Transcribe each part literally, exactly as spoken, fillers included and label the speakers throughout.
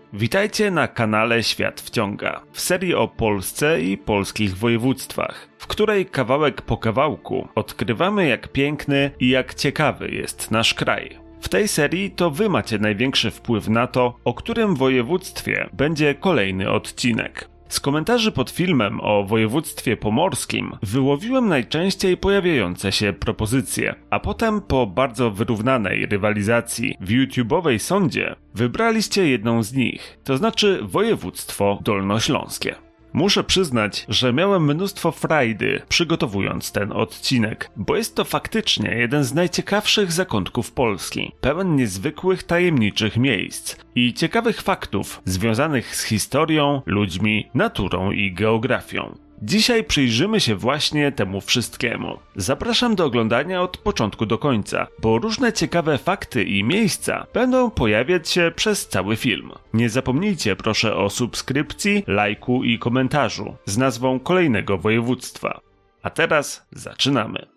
Speaker 1: Witajcie na kanale Świat Wciąga, w serii o Polsce i polskich województwach, w której kawałek po kawałku odkrywamy, jak piękny i jak ciekawy jest nasz kraj. W tej serii to wy macie największy wpływ na to, o którym województwie będzie kolejny odcinek. Z komentarzy pod filmem o województwie pomorskim wyłowiłem najczęściej pojawiające się propozycje, a potem po bardzo wyrównanej rywalizacji w YouTube'owej sądzie wybraliście jedną z nich, to znaczy województwo dolnośląskie. Muszę przyznać, że miałem mnóstwo frajdy przygotowując ten odcinek, bo jest to faktycznie jeden z najciekawszych zakątków Polski, pełen niezwykłych, tajemniczych miejsc i ciekawych faktów związanych z historią, ludźmi, naturą i geografią. Dzisiaj przyjrzymy się właśnie temu wszystkiemu. Zapraszam do oglądania od początku do końca, bo różne ciekawe fakty i miejsca będą pojawiać się przez cały film. Nie zapomnijcie proszę o subskrypcji, lajku i komentarzu z nazwą kolejnego województwa. A teraz zaczynamy.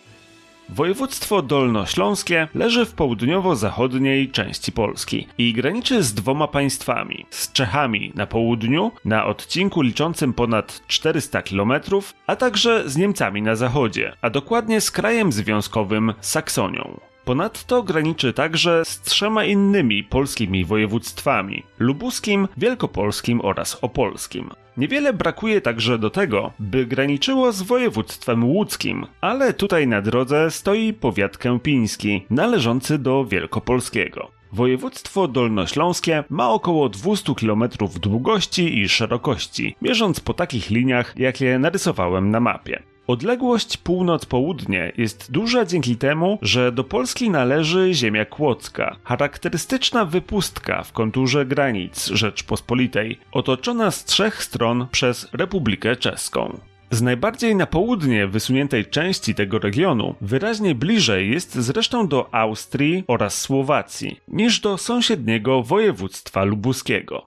Speaker 1: Województwo dolnośląskie leży w południowo-zachodniej części Polski i graniczy z dwoma państwami. Z Czechami na południu, na odcinku liczącym ponad czterysta kilometrów, a także z Niemcami na zachodzie, a dokładnie z krajem związkowym Saksonią. Ponadto graniczy także z trzema innymi polskimi województwami: lubuskim, wielkopolskim oraz opolskim. Niewiele brakuje także do tego, by graniczyło z województwem łódzkim, ale tutaj na drodze stoi powiat kępiński, należący do wielkopolskiego. Województwo dolnośląskie ma około dwieście kilometrów długości i szerokości, mierząc po takich liniach, jakie narysowałem na mapie. Odległość północ-południe jest duża dzięki temu, że do Polski należy ziemia kłodzka, charakterystyczna wypustka w konturze granic Rzeczpospolitej, otoczona z trzech stron przez Republikę Czeską. Z najbardziej na południe wysuniętej części tego regionu wyraźnie bliżej jest zresztą do Austrii oraz Słowacji, niż do sąsiedniego województwa lubuskiego.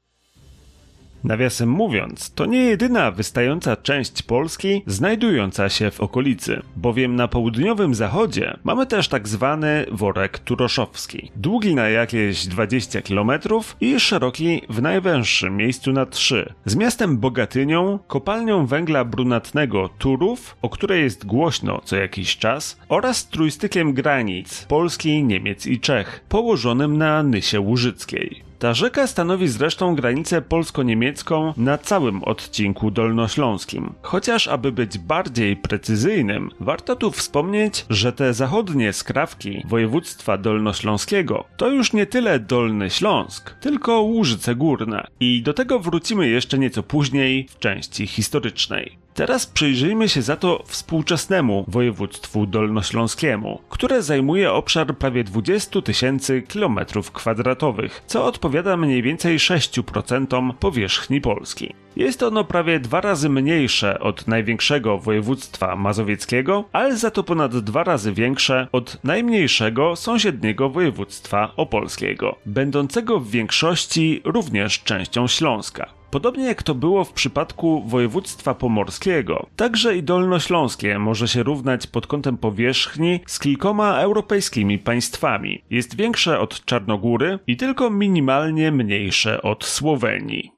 Speaker 1: Nawiasem mówiąc, to nie jedyna wystająca część Polski znajdująca się w okolicy, bowiem na południowym zachodzie mamy też tak zwany worek turoszowski, długi na jakieś dwadzieścia kilometrów i szeroki w najwęższym miejscu na trzy, z miastem Bogatynią, kopalnią węgla brunatnego Turów, o której jest głośno co jakiś czas, oraz trójstykiem granic Polski, Niemiec i Czech, położonym na Nysie Łużyckiej. Ta rzeka stanowi zresztą granicę polsko-niemiecką na całym odcinku dolnośląskim. Chociaż, aby być bardziej precyzyjnym, warto tu wspomnieć, że te zachodnie skrawki województwa dolnośląskiego to już nie tyle Dolny Śląsk, tylko Łużyce Górne. I do tego wrócimy jeszcze nieco później w części historycznej. Teraz przyjrzyjmy się za to współczesnemu województwu dolnośląskiemu, które zajmuje obszar prawie dwadzieścia tysięcy kilometrów kwadratowych, co odpowiada mniej więcej sześć procent powierzchni Polski. Jest ono prawie dwa razy mniejsze od największego województwa mazowieckiego, ale za to ponad dwa razy większe od najmniejszego sąsiedniego województwa opolskiego, będącego w większości również częścią Śląska. Podobnie jak to było w przypadku województwa pomorskiego, także i dolnośląskie może się równać pod kątem powierzchni z kilkoma europejskimi państwami. Jest większe od Czarnogóry i tylko minimalnie mniejsze od Słowenii.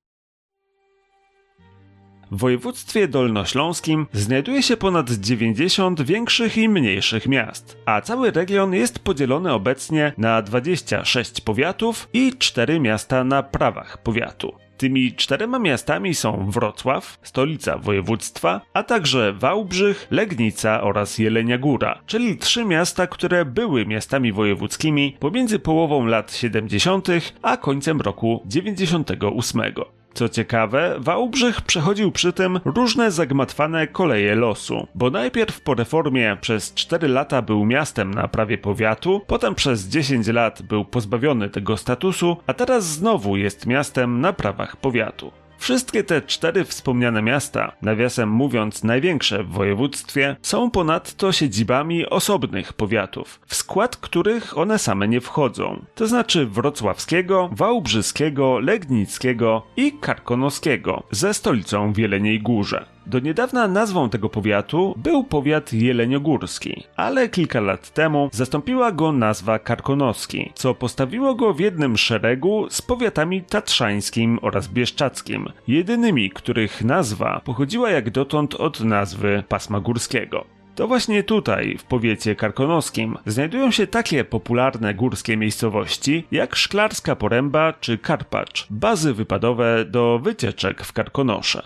Speaker 1: W województwie dolnośląskim znajduje się ponad dziewięćdziesiąt większych i mniejszych miast, a cały region jest podzielony obecnie na dwadzieścia sześć powiatów i cztery miasta na prawach powiatu. Tymi czterema miastami są Wrocław, stolica województwa, a także Wałbrzych, Legnica oraz Jelenia Góra, czyli trzy miasta, które były miastami wojewódzkimi pomiędzy połową lat siedemdziesiątych a końcem roku dziewięćdziesiątego ósmego. Co ciekawe, Wałbrzych przechodził przy tym różne zagmatwane koleje losu, bo najpierw po reformie przez cztery lata był miastem na prawie powiatu, potem przez dziesięć lat był pozbawiony tego statusu, a teraz znowu jest miastem na prawach powiatu. Wszystkie te cztery wspomniane miasta, nawiasem mówiąc największe w województwie, są ponadto siedzibami osobnych powiatów, w skład których one same nie wchodzą, to znaczy wrocławskiego, wałbrzyskiego, legnickiego i karkonoskiego, ze stolicą w Jeleniej Górze. Do niedawna nazwą tego powiatu był powiat jeleniogórski, ale kilka lat temu zastąpiła go nazwa Karkonoski, co postawiło go w jednym szeregu z powiatami tatrzańskim oraz bieszczackim, jedynymi, których nazwa pochodziła jak dotąd od nazwy pasma górskiego. To właśnie tutaj, w powiecie karkonoskim, znajdują się takie popularne górskie miejscowości jak Szklarska Poręba czy Karpacz, bazy wypadowe do wycieczek w Karkonosze.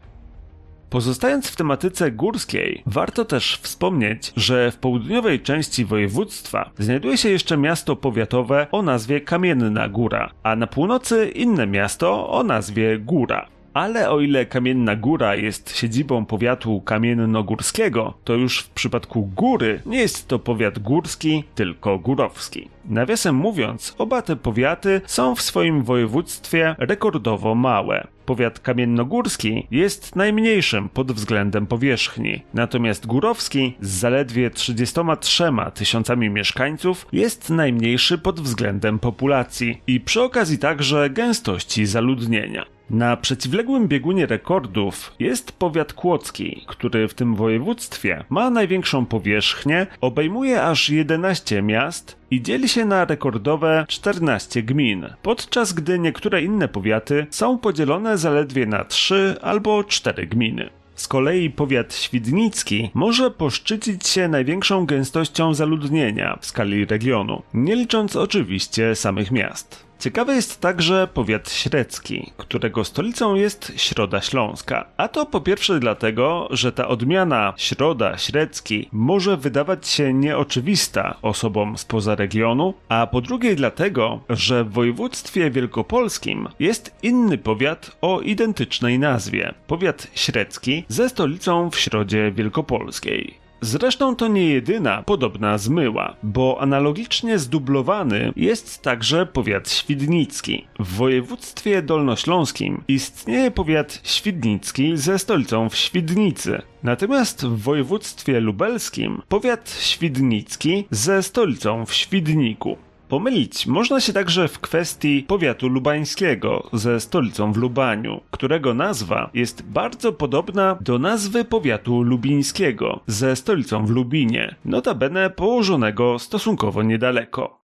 Speaker 1: Pozostając w tematyce górskiej, warto też wspomnieć, że w południowej części województwa znajduje się jeszcze miasto powiatowe o nazwie Kamienna Góra, a na północy inne miasto o nazwie Góra. Ale o ile Kamienna Góra jest siedzibą powiatu kamiennogórskiego, to już w przypadku Góry nie jest to powiat górski, tylko górowski. Nawiasem mówiąc, oba te powiaty są w swoim województwie rekordowo małe. Powiat kamiennogórski jest najmniejszym pod względem powierzchni, natomiast górowski z zaledwie trzydziestoma trzema tysiącami mieszkańców jest najmniejszy pod względem populacji i przy okazji także gęstości zaludnienia. Na przeciwległym biegunie rekordów jest powiat kłodzki, który w tym województwie ma największą powierzchnię, obejmuje aż jedenaście miast i dzieli się na rekordowe czternaście gmin, podczas gdy niektóre inne powiaty są podzielone zaledwie na trzy albo cztery gminy. Z kolei powiat świdnicki może poszczycić się największą gęstością zaludnienia w skali regionu, nie licząc oczywiście samych miast. Ciekawy jest także powiat średzki, którego stolicą jest Środa Śląska. A to po pierwsze dlatego, że ta odmiana Środa Średzki może wydawać się nieoczywista osobom spoza regionu, a po drugie dlatego, że w województwie wielkopolskim jest inny powiat o identycznej nazwie. Powiat średzki ze stolicą w Środzie Wielkopolskiej. Zresztą to nie jedyna podobna zmyła, bo analogicznie zdublowany jest także powiat świdnicki. W województwie dolnośląskim istnieje powiat świdnicki ze stolicą w Świdnicy, natomiast w województwie lubelskim powiat świdnicki ze stolicą w Świdniku. Pomylić można się także w kwestii powiatu lubańskiego ze stolicą w Lubaniu, którego nazwa jest bardzo podobna do nazwy powiatu lubińskiego ze stolicą w Lubinie, notabene położonego stosunkowo niedaleko.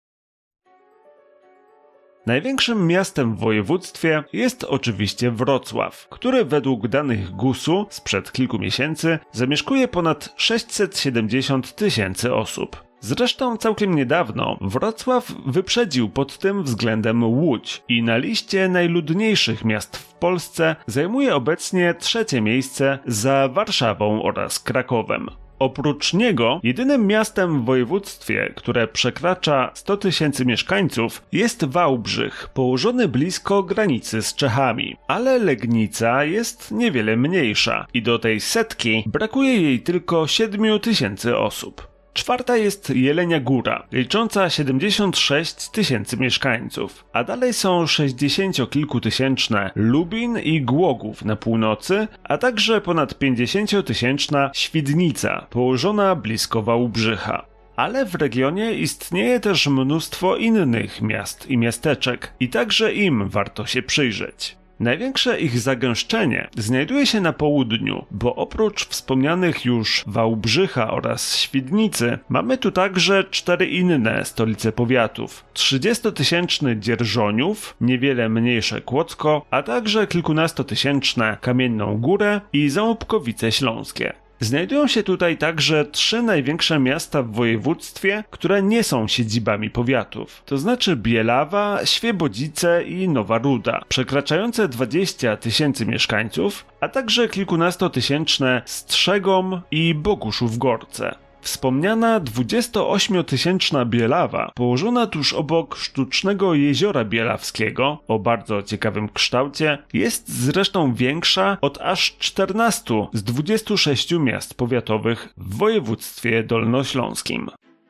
Speaker 1: Największym miastem w województwie jest oczywiście Wrocław, który według danych gusu sprzed kilku miesięcy zamieszkuje ponad sześćset siedemdziesiąt tysięcy osób. Zresztą całkiem niedawno Wrocław wyprzedził pod tym względem Łódź i na liście najludniejszych miast w Polsce zajmuje obecnie trzecie miejsce za Warszawą oraz Krakowem. Oprócz niego jedynym miastem w województwie, które przekracza sto tysięcy mieszkańców, jest Wałbrzych, położony blisko granicy z Czechami. Ale Legnica jest niewiele mniejsza i do tej setki brakuje jej tylko siedmiu tysięcy osób. Czwarta jest Jelenia Góra, licząca siedemdziesiąt sześć tysięcy mieszkańców, a dalej są sześćdziesięciokilkutysięczne Lubin i Głogów na północy, a także ponad pięćdziesięciotysięczna Świdnica, położona blisko Wałbrzycha. Ale w regionie istnieje też mnóstwo innych miast i miasteczek i także im warto się przyjrzeć. Największe ich zagęszczenie znajduje się na południu, bo oprócz wspomnianych już Wałbrzycha oraz Świdnicy mamy tu także cztery inne stolice powiatów. trzydziestotysięczny Dzierżoniów, niewiele mniejsze Kłodzko, a także kilkunastotysięczne Kamienną Górę i Ząbkowice Śląskie. Znajdują się tutaj także trzy największe miasta w województwie, które nie są siedzibami powiatów, to znaczy Bielawa, Świebodzice i Nowa Ruda, przekraczające dwadzieścia tysięcy mieszkańców, a także kilkunastotysięczne Strzegom i Boguszów-Gorce. Wspomniana dwudziestoośmiotysięczna Bielawa, położona tuż obok sztucznego jeziora bielawskiego o bardzo ciekawym kształcie, jest zresztą większa od aż czternastu z dwudziestu sześciu miast powiatowych w województwie dolnośląskim.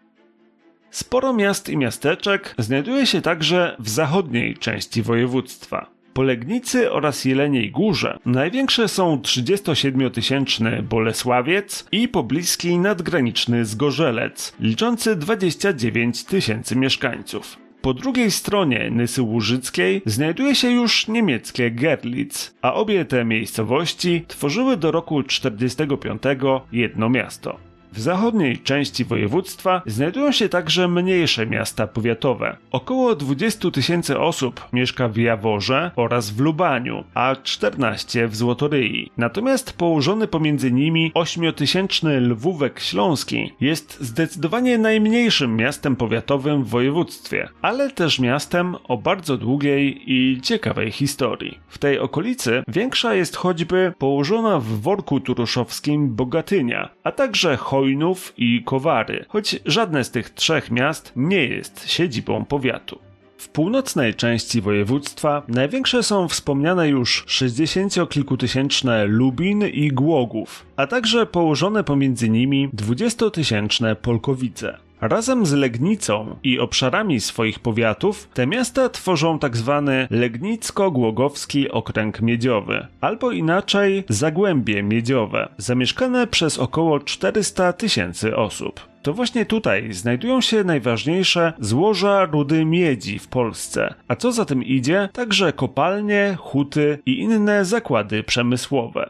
Speaker 1: Sporo miast i miasteczek znajduje się także w zachodniej części województwa. Po Legnicy oraz Jeleniej Górze największe są trzydziestosiedmiotysięczny Bolesławiec i pobliski nadgraniczny Zgorzelec, liczący dwadzieścia dziewięć tysięcy mieszkańców. Po drugiej stronie Nysy Łużyckiej znajduje się już niemieckie Görlitz, a obie te miejscowości tworzyły do roku czterdziestego piątego jedno miasto. W zachodniej części województwa znajdują się także mniejsze miasta powiatowe. Około dwadzieścia tysięcy osób mieszka w Jaworze oraz w Lubaniu, a czternaście w Złotoryi. Natomiast położony pomiędzy nimi ośmiotysięczny Lwówek Śląski jest zdecydowanie najmniejszym miastem powiatowym w województwie, ale też miastem o bardzo długiej i ciekawej historii. W tej okolicy większa jest choćby położona w worku turoszowskim Bogatynia, a także Chojnów i Kowary, choć żadne z tych trzech miast nie jest siedzibą powiatu. W północnej części województwa największe są wspomniane już sześćdziesięciokilkutysięczne Lubin i Głogów, a także położone pomiędzy nimi dwudziestotysięczne Polkowice. Razem z Legnicą i obszarami swoich powiatów te miasta tworzą tzw. Legnicko-Głogowski Okręg Miedziowy, albo inaczej Zagłębie Miedziowe, zamieszkane przez około czterysta tysięcy osób. To właśnie tutaj znajdują się najważniejsze złoża rudy miedzi w Polsce, a co za tym idzie, także kopalnie, huty i inne zakłady przemysłowe.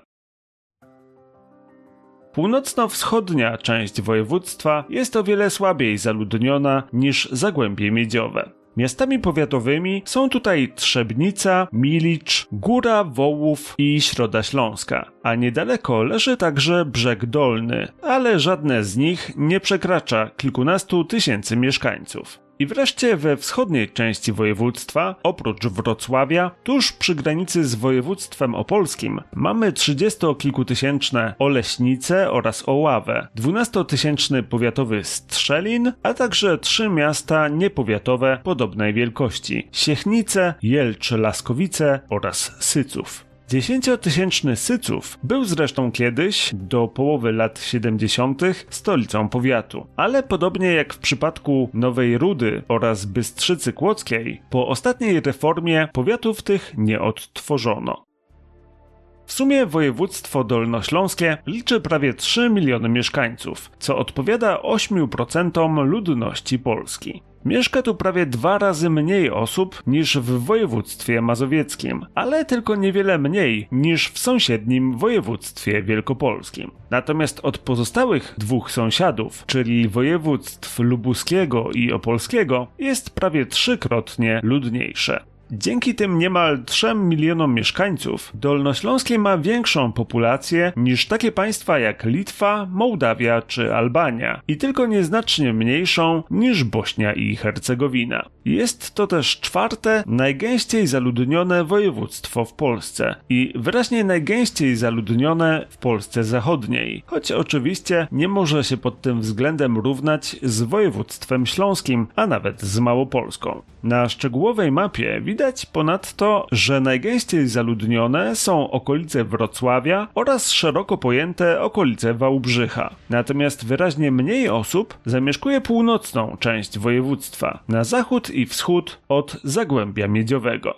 Speaker 1: Północno-wschodnia część województwa jest o wiele słabiej zaludniona niż Zagłębie Miedziowe. Miastami powiatowymi są tutaj Trzebnica, Milicz, Góra Wołów i Środa Śląska, a niedaleko leży także Brzeg Dolny, ale żadne z nich nie przekracza kilkunastu tysięcy mieszkańców. I wreszcie we wschodniej części województwa, oprócz Wrocławia, tuż przy granicy z województwem opolskim, mamy trzydziestokilkutysięczne Oleśnice oraz Oławę, dwunastotysięczny powiatowy Strzelin, a także trzy miasta niepowiatowe podobnej wielkości: Siechnice, Jelcz-Laskowice oraz Syców. Dziesięciotysięczny Syców był zresztą kiedyś, do połowy lat siedemdziesiątych, stolicą powiatu, ale podobnie jak w przypadku Nowej Rudy oraz Bystrzycy Kłodzkiej, po ostatniej reformie powiatów tych nie odtworzono. W sumie województwo dolnośląskie liczy prawie trzy miliony mieszkańców, co odpowiada ośmiu procentom ludności Polski. Mieszka tu prawie dwa razy mniej osób niż w województwie mazowieckim, ale tylko niewiele mniej niż w sąsiednim województwie wielkopolskim. Natomiast od pozostałych dwóch sąsiadów, czyli województw lubuskiego i opolskiego, jest prawie trzykrotnie ludniejsze. Dzięki tym niemal trzem milionom mieszkańców Dolnośląskie ma większą populację niż takie państwa jak Litwa, Mołdawia czy Albania i tylko nieznacznie mniejszą niż Bośnia i Hercegowina. Jest to też czwarte najgęściej zaludnione województwo w Polsce i wyraźnie najgęściej zaludnione w Polsce zachodniej, choć oczywiście nie może się pod tym względem równać z województwem śląskim, a nawet z Małopolską. Na szczegółowej mapie widać ponadto, że najgęściej zaludnione są okolice Wrocławia oraz szeroko pojęte okolice Wałbrzycha. Natomiast wyraźnie mniej osób zamieszkuje północną część województwa, na zachód i wschód od Zagłębia Miedziowego.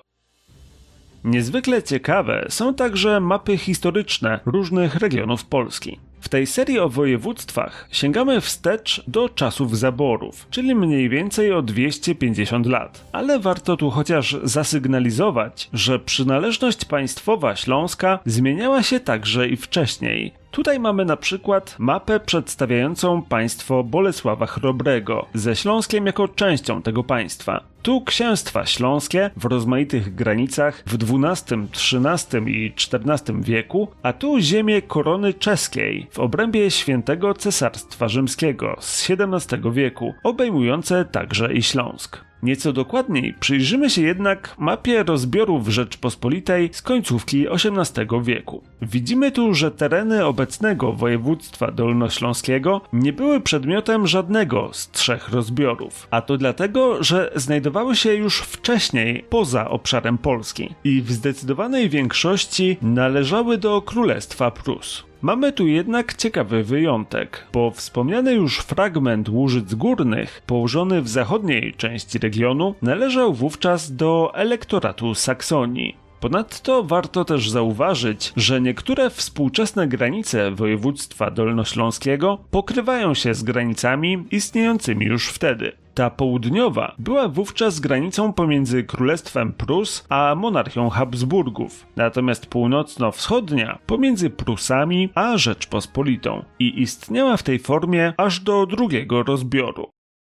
Speaker 1: Niezwykle ciekawe są także mapy historyczne różnych regionów Polski. W tej serii o województwach sięgamy wstecz do czasów zaborów, czyli mniej więcej o dwieście pięćdziesiąt lat. Ale warto tu chociaż zasygnalizować, że przynależność państwowa Śląska zmieniała się także i wcześniej. Tutaj mamy na przykład mapę przedstawiającą państwo Bolesława Chrobrego, ze Śląskiem jako częścią tego państwa. Tu księstwa śląskie w rozmaitych granicach w dwunastym, trzynastym i czternastym wieku, a tu ziemię korony czeskiej w obrębie Świętego Cesarstwa Rzymskiego z siedemnastego wieku, obejmujące także i Śląsk. Nieco dokładniej przyjrzymy się jednak mapie rozbiorów Rzeczpospolitej z końcówki osiemnastego wieku. Widzimy tu, że tereny obecnego województwa dolnośląskiego nie były przedmiotem żadnego z trzech rozbiorów, a to dlatego, że znajdowały się już wcześniej poza obszarem Polski i w zdecydowanej większości należały do Królestwa Prus. Mamy tu jednak ciekawy wyjątek, bo wspomniany już fragment Łużyc Górnych, położony w zachodniej części regionu, należał wówczas do elektoratu Saksonii. Ponadto warto też zauważyć, że niektóre współczesne granice województwa dolnośląskiego pokrywają się z granicami istniejącymi już wtedy. Ta południowa była wówczas granicą pomiędzy Królestwem Prus a monarchią Habsburgów, natomiast północno-wschodnia pomiędzy Prusami a Rzeczpospolitą i istniała w tej formie aż do drugiego rozbioru.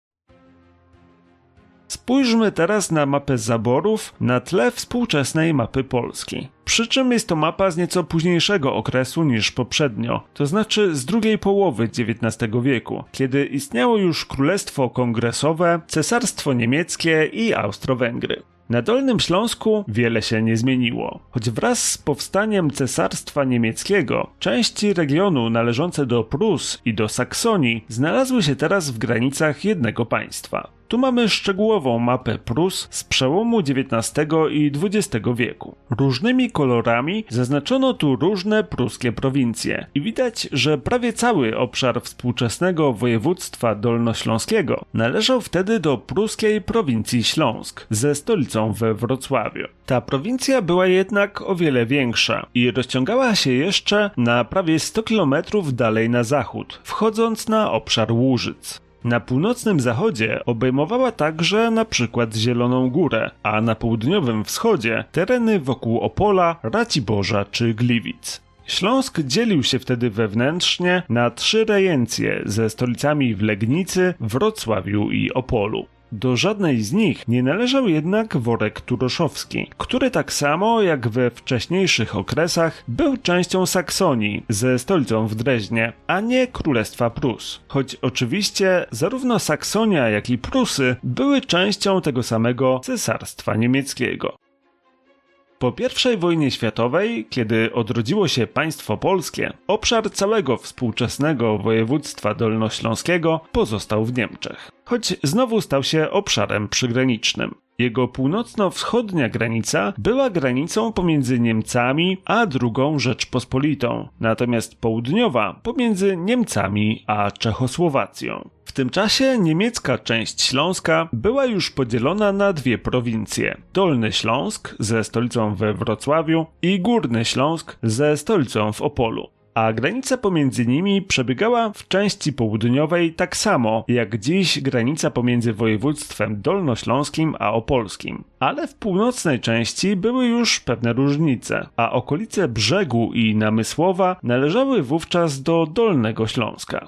Speaker 1: Spójrzmy teraz na mapę zaborów na tle współczesnej mapy Polski. Przy czym jest to mapa z nieco późniejszego okresu niż poprzednio, to znaczy z drugiej połowy dziewiętnastego wieku, kiedy istniało już Królestwo Kongresowe, Cesarstwo Niemieckie i Austro-Węgry. Na Dolnym Śląsku wiele się nie zmieniło, choć wraz z powstaniem Cesarstwa Niemieckiego części regionu należące do Prus i do Saksonii znalazły się teraz w granicach jednego państwa. Tu mamy szczegółową mapę Prus z przełomu dziewiętnastego i dwudziestego wieku. Różnymi kolorami zaznaczono tu różne pruskie prowincje i widać, że prawie cały obszar współczesnego województwa dolnośląskiego należał wtedy do pruskiej prowincji Śląsk ze stolicą we Wrocławiu. Ta prowincja była jednak o wiele większa i rozciągała się jeszcze na prawie sto kilometrów dalej na zachód, wchodząc na obszar Łużyc. Na północnym zachodzie obejmowała także na przykład Zieloną Górę, a na południowym wschodzie tereny wokół Opola, Raciborza czy Gliwic. Śląsk dzielił się wtedy wewnętrznie na trzy rejencje ze stolicami w Legnicy, Wrocławiu i Opolu. Do żadnej z nich nie należał jednak worek turoszowski, który tak samo jak we wcześniejszych okresach był częścią Saksonii ze stolicą w Dreźnie, a nie Królestwa Prus. Choć oczywiście zarówno Saksonia jak i Prusy były częścią tego samego Cesarstwa Niemieckiego. Po pierwszej wojnie światowej, kiedy odrodziło się państwo polskie, obszar całego współczesnego województwa dolnośląskiego pozostał w Niemczech, choć znowu stał się obszarem przygranicznym. Jego północno-wschodnia granica była granicą pomiędzy Niemcami a drugą Rzeczpospolitą, natomiast południowa pomiędzy Niemcami a Czechosłowacją. W tym czasie niemiecka część Śląska była już podzielona na dwie prowincje: Dolny Śląsk ze stolicą we Wrocławiu i Górny Śląsk ze stolicą w Opolu. A granica pomiędzy nimi przebiegała w części południowej tak samo jak dziś granica pomiędzy województwem dolnośląskim a opolskim. Ale w północnej części były już pewne różnice, a okolice Brzegu i Namysłowa należały wówczas do Dolnego Śląska.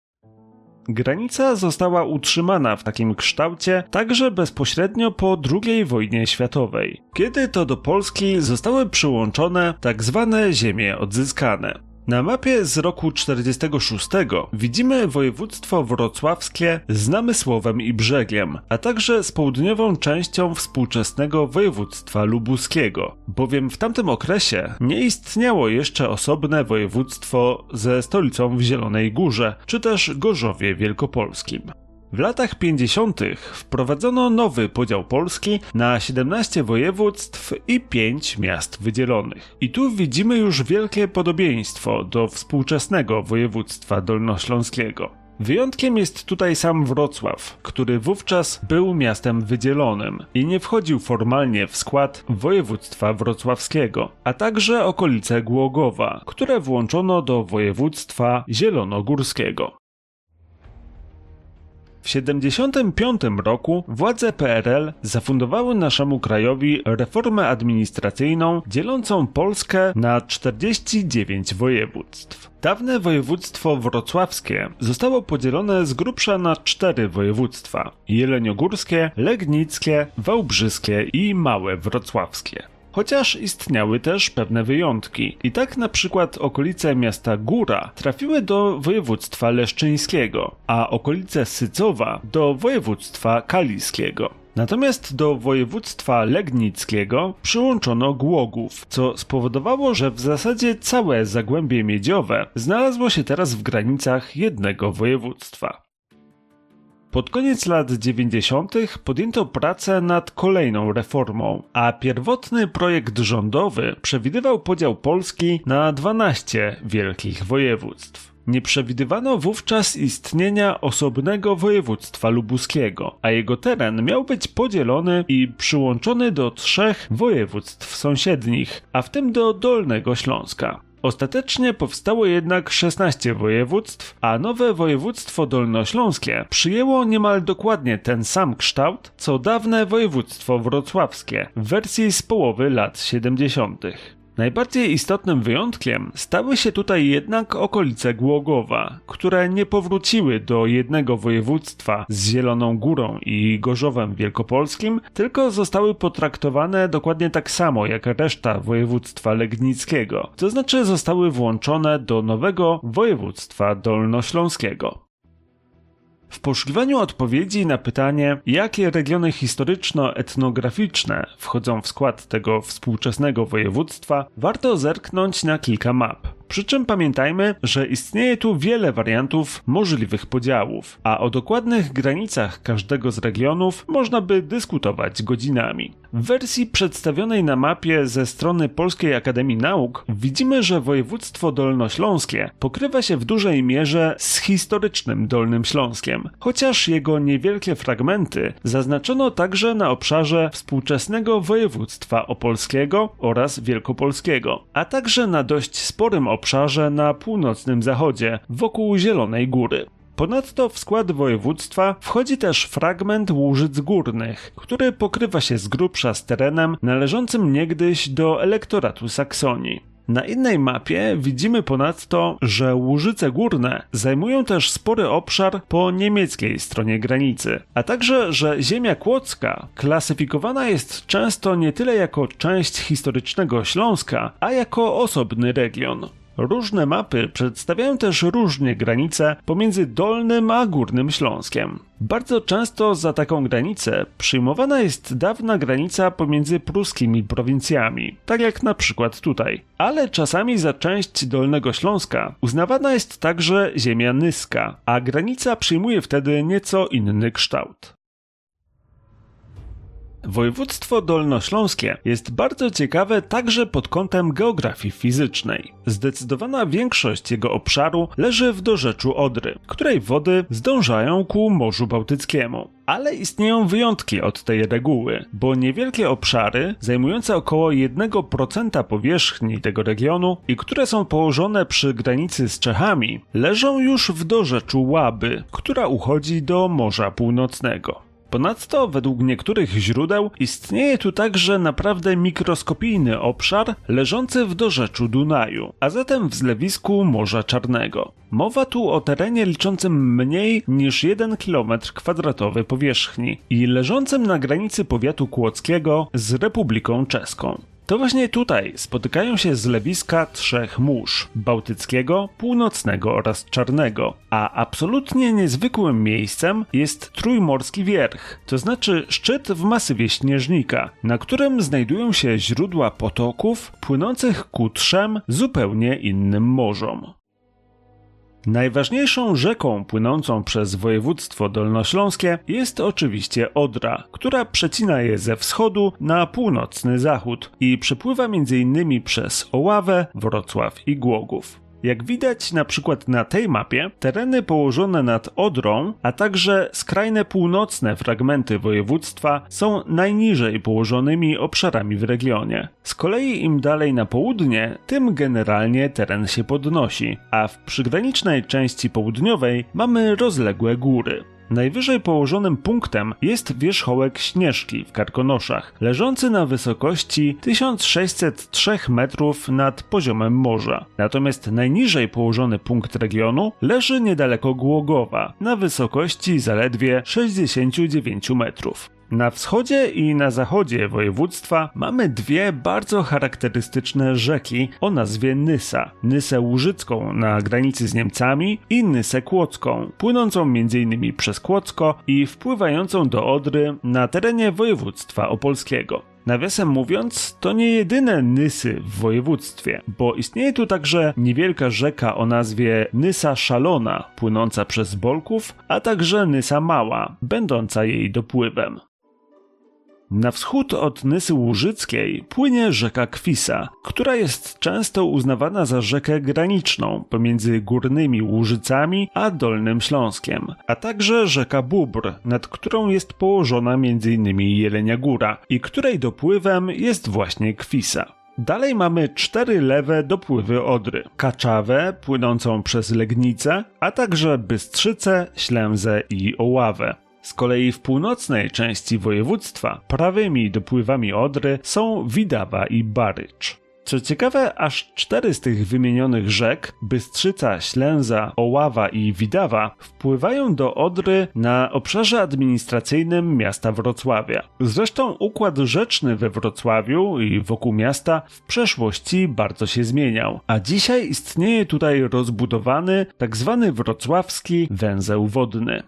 Speaker 1: Granica została utrzymana w takim kształcie także bezpośrednio po drugiej wojnie światowej, kiedy to do Polski zostały przyłączone tak zwane ziemie odzyskane. Na mapie z roku czterdziestego szóstego widzimy województwo wrocławskie z Namysłowem i Brzegiem, a także z południową częścią współczesnego województwa lubuskiego, bowiem w tamtym okresie nie istniało jeszcze osobne województwo ze stolicą w Zielonej Górze, czy też Gorzowie Wielkopolskim. W latach pięćdziesiątych wprowadzono nowy podział Polski na siedemnaście województw i pięć miast wydzielonych. I tu widzimy już wielkie podobieństwo do współczesnego województwa dolnośląskiego. Wyjątkiem jest tutaj sam Wrocław, który wówczas był miastem wydzielonym i nie wchodził formalnie w skład województwa wrocławskiego, a także okolice Głogowa, które włączono do województwa zielonogórskiego. W tysiąc dziewięćset siedemdziesiątym piątym roku władze P R L zafundowały naszemu krajowi reformę administracyjną dzielącą Polskę na czterdzieści dziewięć województw. Dawne województwo wrocławskie zostało podzielone z grubsza na cztery województwa: jeleniogórskie, legnickie, wałbrzyskie i małe wrocławskie. Chociaż istniały też pewne wyjątki. I tak na przykład okolice miasta Góra trafiły do województwa leszczyńskiego, a okolice Sycowa do województwa kaliskiego. Natomiast do województwa legnickiego przyłączono Głogów, co spowodowało, że w zasadzie całe Zagłębie Miedziowe znalazło się teraz w granicach jednego województwa. Pod koniec lat dziewięćdziesiątych podjęto pracę nad kolejną reformą, a pierwotny projekt rządowy przewidywał podział Polski na dwanaście wielkich województw. Nie przewidywano wówczas istnienia osobnego województwa lubuskiego, a jego teren miał być podzielony i przyłączony do trzech województw sąsiednich, a w tym do Dolnego Śląska. Ostatecznie powstało jednak szesnaście województw, a nowe województwo dolnośląskie przyjęło niemal dokładnie ten sam kształt, co dawne województwo wrocławskie w wersji z połowy lat siedemdziesiątych. Najbardziej istotnym wyjątkiem stały się tutaj jednak okolice Głogowa, które nie powróciły do jednego województwa z Zieloną Górą i Gorzowem Wielkopolskim, tylko zostały potraktowane dokładnie tak samo jak reszta województwa legnickiego, to znaczy zostały włączone do nowego województwa dolnośląskiego. W poszukiwaniu odpowiedzi na pytanie, jakie regiony historyczno-etnograficzne wchodzą w skład tego współczesnego województwa, warto zerknąć na kilka map. Przy czym pamiętajmy, że istnieje tu wiele wariantów możliwych podziałów, a o dokładnych granicach każdego z regionów można by dyskutować godzinami. W wersji przedstawionej na mapie ze strony Polskiej Akademii Nauk widzimy, że województwo dolnośląskie pokrywa się w dużej mierze z historycznym Dolnym Śląskiem, chociaż jego niewielkie fragmenty zaznaczono także na obszarze współczesnego województwa opolskiego oraz wielkopolskiego, a także na dość sporym obszarze na północnym zachodzie, wokół Zielonej Góry. Ponadto w skład województwa wchodzi też fragment Łużyc Górnych, który pokrywa się z grubsza z terenem należącym niegdyś do elektoratu Saksonii. Na innej mapie widzimy ponadto, że Łużyce Górne zajmują też spory obszar po niemieckiej stronie granicy, a także, że ziemia kłodzka klasyfikowana jest często nie tyle jako część historycznego Śląska, a jako osobny region. Różne mapy przedstawiają też różnie granice pomiędzy Dolnym a Górnym Śląskiem. Bardzo często za taką granicę przyjmowana jest dawna granica pomiędzy pruskimi prowincjami, tak jak na przykład tutaj. Ale czasami za część Dolnego Śląska uznawana jest także ziemia nyska, a granica przyjmuje wtedy nieco inny kształt. Województwo dolnośląskie jest bardzo ciekawe także pod kątem geografii fizycznej. Zdecydowana większość jego obszaru leży w dorzeczu Odry, której wody zdążają ku Morzu Bałtyckiemu. Ale istnieją wyjątki od tej reguły, bo niewielkie obszary, zajmujące około jeden procent powierzchni tego regionu i które są położone przy granicy z Czechami, leżą już w dorzeczu Łaby, która uchodzi do Morza Północnego. Ponadto, według niektórych źródeł, istnieje tu także naprawdę mikroskopijny obszar leżący w dorzeczu Dunaju, a zatem w zlewisku Morza Czarnego. Mowa tu o terenie liczącym mniej niż jeden kilometr kwadratowy powierzchni i leżącym na granicy powiatu kłodzkiego z Republiką Czeską. To właśnie tutaj spotykają się zlewiska trzech mórz: Bałtyckiego, Północnego oraz Czarnego, a absolutnie niezwykłym miejscem jest Trójmorski Wierch, to znaczy szczyt w masywie Śnieżnika, na którym znajdują się źródła potoków płynących ku trzem zupełnie innym morzom. Najważniejszą rzeką płynącą przez województwo dolnośląskie jest oczywiście Odra, która przecina je ze wschodu na północny zachód i przepływa między innymi przez Oławę, Wrocław i Głogów. Jak widać na przykład na tej mapie, tereny położone nad Odrą, a także skrajne północne fragmenty województwa są najniżej położonymi obszarami w regionie. Z kolei im dalej na południe, tym generalnie teren się podnosi, a w przygranicznej części południowej mamy rozległe góry. Najwyżej położonym punktem jest wierzchołek Śnieżki w Karkonoszach, leżący na wysokości tysiąc sześćset trzy metrów nad poziomem morza. Natomiast najniżej położony punkt regionu leży niedaleko Głogowa, na wysokości zaledwie sześćdziesiąt dziewięć metrów. Na wschodzie i na zachodzie województwa mamy dwie bardzo charakterystyczne rzeki o nazwie Nysa. Nysę Łużycką na granicy z Niemcami i Nysę Kłodzką, płynącą między innymi przez Kłodzko i wpływającą do Odry na terenie województwa opolskiego. Nawiasem mówiąc, to nie jedyne Nysy w województwie, bo istnieje tu także niewielka rzeka o nazwie Nysa Szalona, płynąca przez Bolków, a także Nysa Mała, będąca jej dopływem. Na wschód od Nysy Łużyckiej płynie rzeka Kwisa, która jest często uznawana za rzekę graniczną pomiędzy Górnymi Łużycami a Dolnym Śląskiem, a także rzeka Bóbr, nad którą jest położona między innymi Jelenia Góra i której dopływem jest właśnie Kwisa. Dalej mamy cztery lewe dopływy Odry. Kaczawę płynącą przez Legnicę, a także Bystrzycę, Ślęzę i Oławę. Z kolei w północnej części województwa prawymi dopływami Odry są Widawa i Barycz. Co ciekawe, aż cztery z tych wymienionych rzek, Bystrzyca, Ślęza, Oława i Widawa, wpływają do Odry na obszarze administracyjnym miasta Wrocławia. Zresztą układ rzeczny we Wrocławiu i wokół miasta w przeszłości bardzo się zmieniał, a dzisiaj istnieje tutaj rozbudowany tzw. wrocławski węzeł wodny.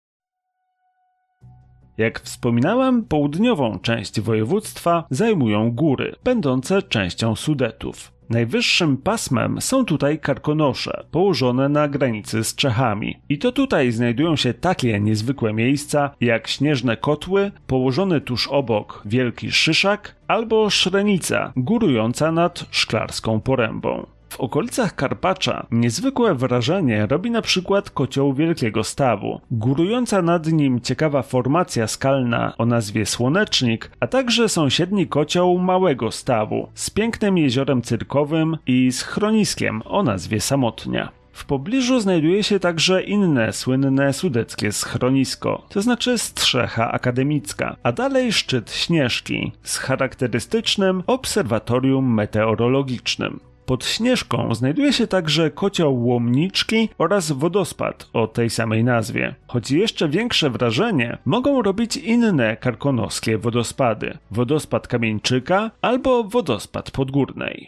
Speaker 1: Jak wspominałem, południową część województwa zajmują góry, będące częścią Sudetów. Najwyższym pasmem są tutaj Karkonosze, położone na granicy z Czechami. I to tutaj znajdują się takie niezwykłe miejsca jak Śnieżne Kotły, położony tuż obok Wielki Szyszak, albo Szrenica, górująca nad Szklarską Porębą. W okolicach Karpacza niezwykłe wrażenie robi na przykład kocioł Wielkiego Stawu, górująca nad nim ciekawa formacja skalna o nazwie Słonecznik, a także sąsiedni kocioł Małego Stawu z pięknym jeziorem cyrkowym i schroniskiem o nazwie Samotnia. W pobliżu znajduje się także inne słynne sudeckie schronisko, to znaczy Strzecha Akademicka, a dalej szczyt Śnieżki z charakterystycznym obserwatorium meteorologicznym. Pod Śnieżką znajduje się także kocioł Łomniczki oraz wodospad o tej samej nazwie. Choć jeszcze większe wrażenie mogą robić inne karkonoskie wodospady. Wodospad Kamieńczyka albo wodospad Podgórnej.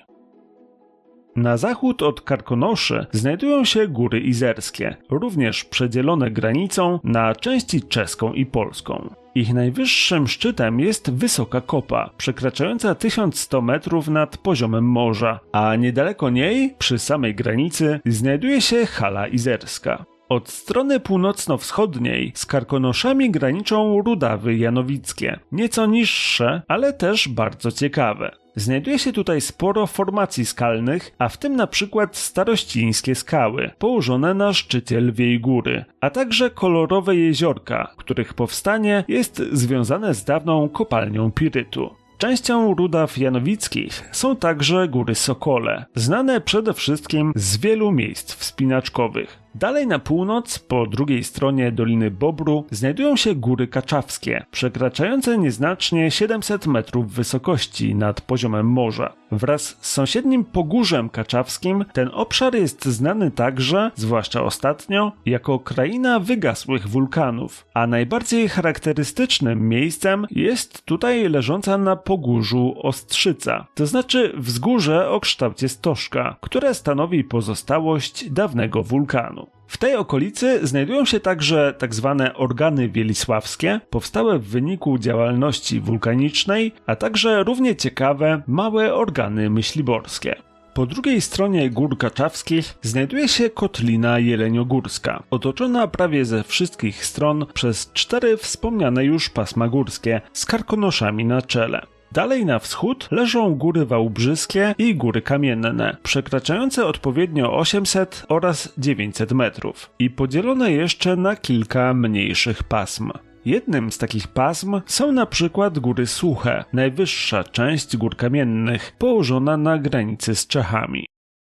Speaker 1: Na zachód od Karkonoszy znajdują się Góry Izerskie, również przedzielone granicą na części czeską i polską. Ich najwyższym szczytem jest wysoka kopa, przekraczająca tysiąc sto metrów nad poziomem morza, a niedaleko niej, przy samej granicy, znajduje się Hala Izerska. Od strony północno-wschodniej z Karkonoszami graniczą Rudawy Janowickie, nieco niższe, ale też bardzo ciekawe. Znajduje się tutaj sporo formacji skalnych, a w tym na przykład starościńskie skały, położone na szczycie Lwiej Góry, a także kolorowe jeziorka, których powstanie jest związane z dawną kopalnią pirytu. Częścią Rudaw Janowickich są także Góry Sokole, znane przede wszystkim z wielu miejsc wspinaczkowych. Dalej na północ, po drugiej stronie Doliny Bobru, znajdują się Góry Kaczawskie, przekraczające nieznacznie siedemset metrów wysokości nad poziomem morza. Wraz z sąsiednim Pogórzem Kaczawskim ten obszar jest znany także, zwłaszcza ostatnio, jako kraina wygasłych wulkanów, a najbardziej charakterystycznym miejscem jest tutaj leżąca na Pogórzu Ostrzyca, to znaczy wzgórze o kształcie stożka, które stanowi pozostałość dawnego wulkanu. W tej okolicy znajdują się także tzw. organy wielisławskie, powstałe w wyniku działalności wulkanicznej, a także równie ciekawe małe organy myśliborskie. Po drugiej stronie Gór Kaczawskich znajduje się Kotlina Jeleniogórska, otoczona prawie ze wszystkich stron przez cztery wspomniane już pasma górskie z Karkonoszami na czele. Dalej na wschód leżą Góry Wałbrzyskie i Góry Kamienne, przekraczające odpowiednio osiemset oraz dziewięćset metrów i podzielone jeszcze na kilka mniejszych pasm. Jednym z takich pasm są na przykład Góry Suche, najwyższa część Gór Kamiennych, położona na granicy z Czechami.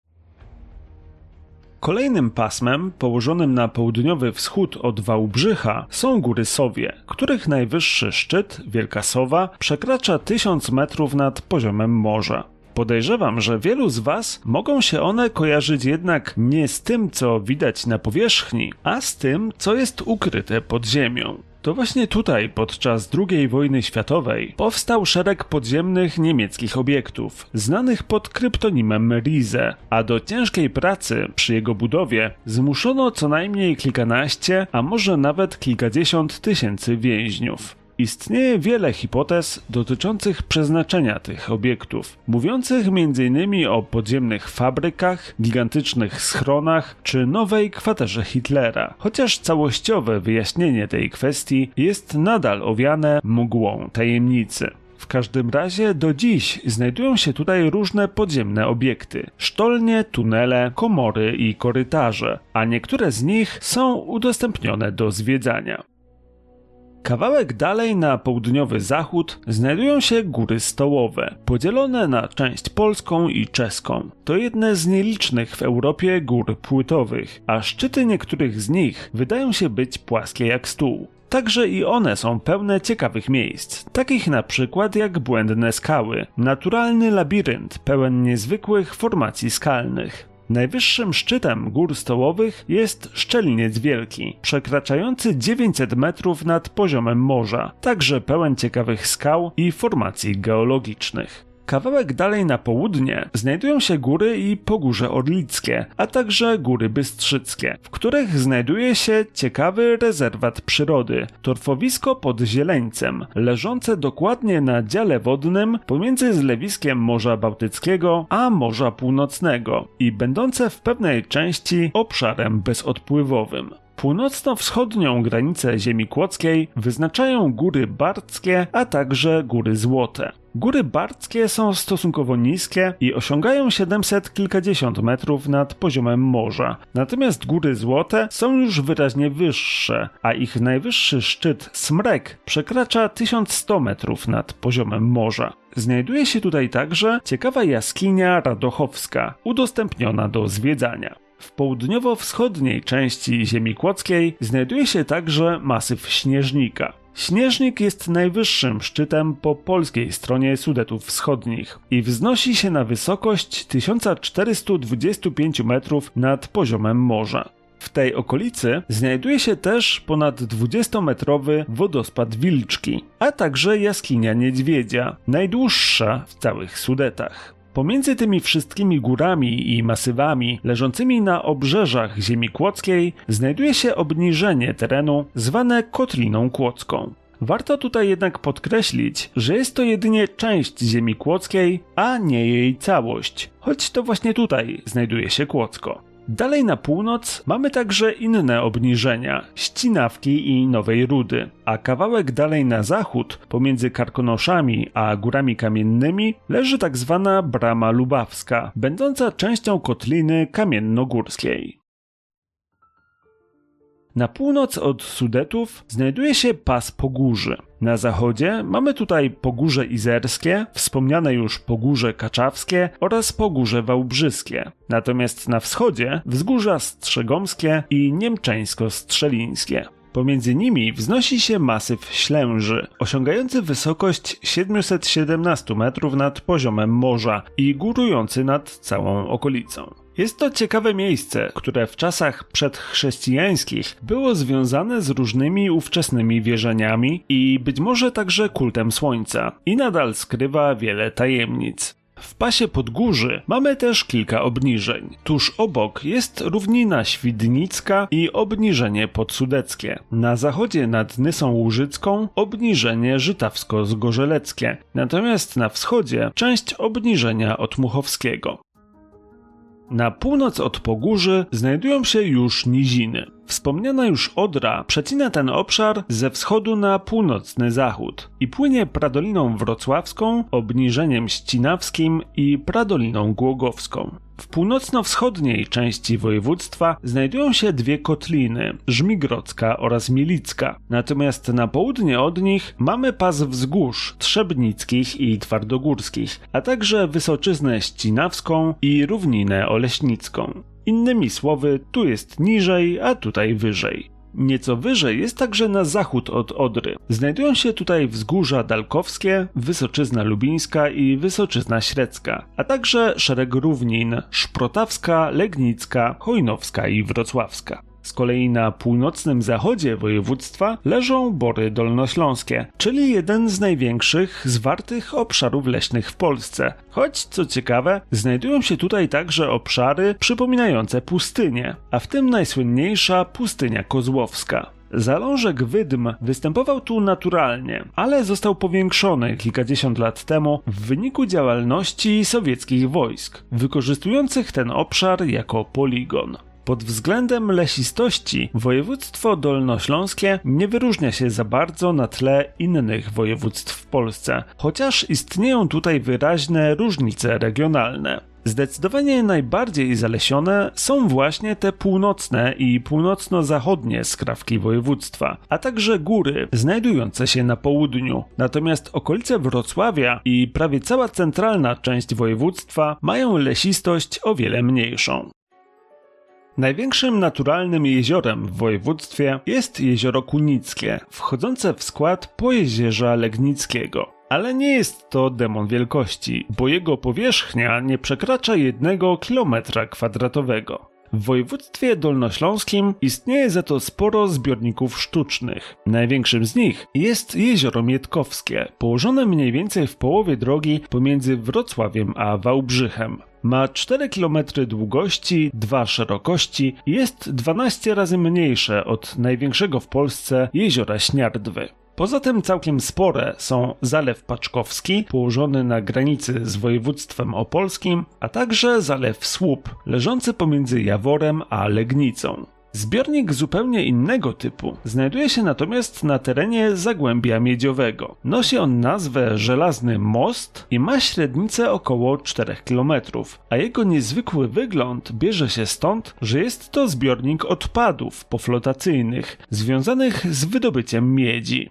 Speaker 1: Kolejnym pasmem, położonym na południowy wschód od Wałbrzycha, są Góry Sowie, których najwyższy szczyt, Wielka Sowa, przekracza tysiąc metrów nad poziomem morza. Podejrzewam, że wielu z Was mogą się one kojarzyć jednak nie z tym, co widać na powierzchni, a z tym, co jest ukryte pod ziemią. To właśnie tutaj podczas drugiej wojny światowej powstał szereg podziemnych niemieckich obiektów, znanych pod kryptonimem Riese, a do ciężkiej pracy przy jego budowie zmuszono co najmniej kilkanaście, a może nawet kilkadziesiąt tysięcy więźniów. Istnieje wiele hipotez dotyczących przeznaczenia tych obiektów, mówiących między innymi o podziemnych fabrykach, gigantycznych schronach czy nowej kwaterze Hitlera, chociaż całościowe wyjaśnienie tej kwestii jest nadal owiane mgłą tajemnicy. W każdym razie do dziś znajdują się tutaj różne podziemne obiekty, sztolnie, tunele, komory i korytarze, a niektóre z nich są udostępnione do zwiedzania. Kawałek dalej na południowy zachód znajdują się góry stołowe, podzielone na część polską i czeską. To jedne z nielicznych w Europie gór płytowych, a szczyty niektórych z nich wydają się być płaskie jak stół. Także i one są pełne ciekawych miejsc, takich na przykład jak błędne skały, naturalny labirynt pełen niezwykłych formacji skalnych. Najwyższym szczytem gór stołowych jest Szczeliniec Wielki, przekraczający dziewięćset metrów nad poziomem morza, także pełen ciekawych skał i formacji geologicznych. Kawałek dalej na południe znajdują się góry i Pogórze Orlickie, a także góry Bystrzyckie, w których znajduje się ciekawy rezerwat przyrody, torfowisko pod Zieleńcem, leżące dokładnie na dziale wodnym pomiędzy zlewiskiem Morza Bałtyckiego a Morza Północnego i będące w pewnej części obszarem bezodpływowym. Północno-wschodnią granicę ziemi kłodzkiej wyznaczają góry Bardzkie, a także góry Złote. Góry Bardzkie są stosunkowo niskie i osiągają siedemset kilkadziesiąt metrów nad poziomem morza, natomiast góry Złote są już wyraźnie wyższe, a ich najwyższy szczyt Smrek przekracza tysiąc sto metrów nad poziomem morza. Znajduje się tutaj także ciekawa jaskinia Radochowska, udostępniona do zwiedzania. W południowo-wschodniej części ziemi kłodzkiej znajduje się także masyw Śnieżnika. Śnieżnik jest najwyższym szczytem po polskiej stronie Sudetów Wschodnich i wznosi się na wysokość tysiąc czterysta dwadzieścia pięć metrów nad poziomem morza. W tej okolicy znajduje się też ponad dwudziestometrowy wodospad Wilczki, a także jaskinia Niedźwiedzia, najdłuższa w całych Sudetach. Pomiędzy tymi wszystkimi górami i masywami leżącymi na obrzeżach ziemi kłodzkiej znajduje się obniżenie terenu zwane Kotliną Kłodzką. Warto tutaj jednak podkreślić, że jest to jedynie część ziemi kłodzkiej, a nie jej całość, choć to właśnie tutaj znajduje się Kłodzko. Dalej na północ mamy także inne obniżenia, Ścinawki i Nowej Rudy, a kawałek dalej na zachód, pomiędzy Karkonoszami a Górami Kamiennymi, leży tak zwana Brama Lubawska, będąca częścią kotliny kamiennogórskiej. Na północ od Sudetów znajduje się pas Pogórzy. Na zachodzie mamy tutaj Pogórze Izerskie, wspomniane już Pogórze Kaczawskie oraz Pogórze Wałbrzyskie. Natomiast na wschodzie wzgórza Strzegomskie i Niemczeńsko-Strzelińskie. Pomiędzy nimi wznosi się masyw Ślęży, osiągający wysokość siedemset siedemnaście metrów nad poziomem morza i górujący nad całą okolicą. Jest to ciekawe miejsce, które w czasach przedchrześcijańskich było związane z różnymi ówczesnymi wierzeniami i być może także kultem słońca i nadal skrywa wiele tajemnic. W pasie Podgórzy mamy też kilka obniżeń. Tuż obok jest równina Świdnicka i obniżenie podsudeckie. Na zachodzie nad Nysą Łużycką obniżenie Żytawsko-Zgorzeleckie, natomiast na wschodzie część obniżenia Otmuchowskiego. Na północ od Pogórzy znajdują się już niziny. Wspomniana już Odra przecina ten obszar ze wschodu na północny zachód i płynie Pradoliną Wrocławską, obniżeniem Ścinawskim i Pradoliną Głogowską. W północno-wschodniej części województwa znajdują się dwie kotliny, Żmigrodzka oraz Mielicka, natomiast na południe od nich mamy pas wzgórz Trzebnickich i Twardogórskich, a także Wysoczyznę Ścinawską i Równinę Oleśnicką. Innymi słowy, tu jest niżej, a tutaj wyżej. Nieco wyżej jest także na zachód od Odry. Znajdują się tutaj wzgórza Dalkowskie, Wysoczyzna Lubińska i Wysoczyzna Średzka, a także szereg równin Szprotawska, Legnicka, Chojnowska i Wrocławska. Z kolei na północnym zachodzie województwa leżą Bory Dolnośląskie, czyli jeden z największych zwartych obszarów leśnych w Polsce. Choć, co ciekawe, znajdują się tutaj także obszary przypominające pustynię, a w tym najsłynniejsza pustynia kozłowska. Zalążek wydm występował tu naturalnie, ale został powiększony kilkadziesiąt lat temu w wyniku działalności sowieckich wojsk, wykorzystujących ten obszar jako poligon. Pod względem lesistości województwo dolnośląskie nie wyróżnia się za bardzo na tle innych województw w Polsce, chociaż istnieją tutaj wyraźne różnice regionalne. Zdecydowanie najbardziej zalesione są właśnie te północne i północno-zachodnie skrawki województwa, a także góry znajdujące się na południu. Natomiast okolice Wrocławia i prawie cała centralna część województwa mają lesistość o wiele mniejszą. Największym naturalnym jeziorem w województwie jest jezioro Kunickie, wchodzące w skład Pojezierza Legnickiego. Ale nie jest to demon wielkości, bo jego powierzchnia nie przekracza jednego kilometra kwadratowego. W województwie dolnośląskim istnieje za to sporo zbiorników sztucznych. Największym z nich jest jezioro Mietkowskie, położone mniej więcej w połowie drogi pomiędzy Wrocławiem a Wałbrzychem. Ma cztery kilometry długości, dwa szerokości i jest dwanaście razy mniejsze od największego w Polsce jeziora Śniardwy. Poza tym całkiem spore są Zalew Paczkowski, położony na granicy z województwem opolskim, a także Zalew Słup, leżący pomiędzy Jaworem a Legnicą. Zbiornik zupełnie innego typu znajduje się natomiast na terenie Zagłębia Miedziowego. Nosi on nazwę Żelazny Most i ma średnicę około czterech kilometrów, a jego niezwykły wygląd bierze się stąd, że jest to zbiornik odpadów poflotacyjnych związanych z wydobyciem miedzi.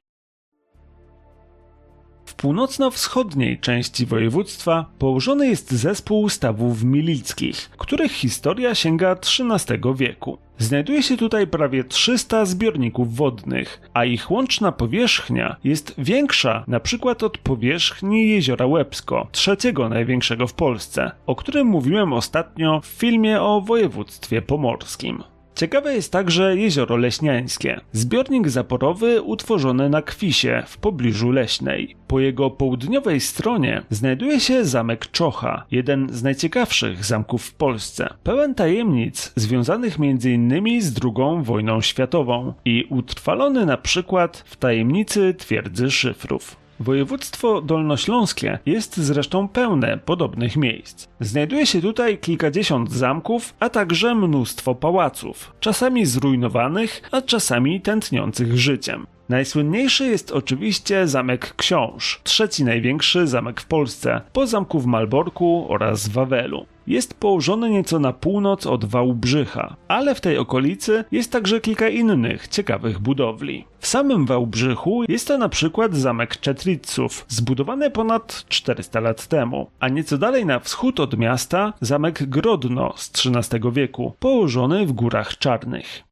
Speaker 1: W północno-wschodniej części województwa położony jest zespół stawów milickich, których historia sięga trzynastego wieku. Znajduje się tutaj prawie trzysta zbiorników wodnych, a ich łączna powierzchnia jest większa na przykład od powierzchni jeziora Łebsko, trzeciego największego w Polsce, o którym mówiłem ostatnio w filmie o województwie pomorskim. Ciekawe jest także jezioro Leśniańskie, zbiornik zaporowy utworzony na Kwisie w pobliżu Leśnej. Po jego południowej stronie znajduje się zamek Czocha, jeden z najciekawszych zamków w Polsce, pełen tajemnic związanych między innymi z drugą wojną światową i utrwalony na przykład w tajemnicy twierdzy szyfrów. Województwo dolnośląskie jest zresztą pełne podobnych miejsc. Znajduje się tutaj kilkadziesiąt zamków, a także mnóstwo pałaców, czasami zrujnowanych, a czasami tętniących życiem. Najsłynniejszy jest oczywiście Zamek Książ, trzeci największy zamek w Polsce, po zamku w Malborku oraz Wawelu. Jest położony nieco na północ od Wałbrzycha, ale w tej okolicy jest także kilka innych ciekawych budowli. W samym Wałbrzychu jest to na przykład Zamek Czetriców, zbudowany ponad czterysta lat temu, a nieco dalej na wschód od miasta Zamek Grodno z trzynastego wieku, położony w Górach Czarnych.